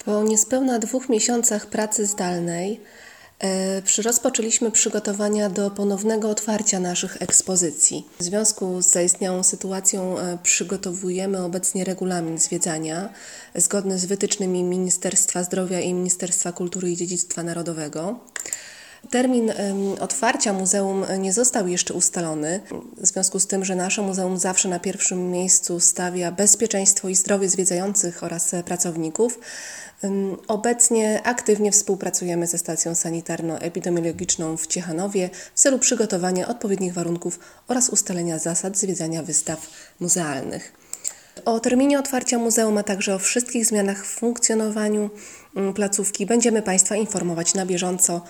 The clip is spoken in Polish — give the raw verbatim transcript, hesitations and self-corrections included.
Po niespełna dwóch miesiącach pracy zdalnej e, rozpoczęliśmy przygotowania do ponownego otwarcia naszych ekspozycji. W związku z zaistniałą sytuacją e, przygotowujemy obecnie regulamin zwiedzania zgodny z wytycznymi Ministerstwa Zdrowia i Ministerstwa Kultury i Dziedzictwa Narodowego. Termin otwarcia muzeum nie został jeszcze ustalony, w związku z tym, że nasze muzeum zawsze na pierwszym miejscu stawia bezpieczeństwo i zdrowie zwiedzających oraz pracowników. Obecnie aktywnie współpracujemy ze stacją sanitarno-epidemiologiczną w Ciechanowie w celu przygotowania odpowiednich warunków oraz ustalenia zasad zwiedzania wystaw muzealnych. O terminie otwarcia muzeum, a także o wszystkich zmianach w funkcjonowaniu placówki będziemy Państwa informować na bieżąco.